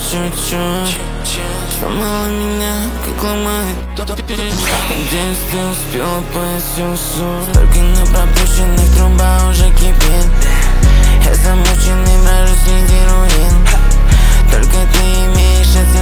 чуть-чуть, сломала меня, как ломает. Надеюсь, ты успела понять всю суть. Только на пропущенных труба уже кипит. Я замученный, брожу среди руин. Только ты имеешь от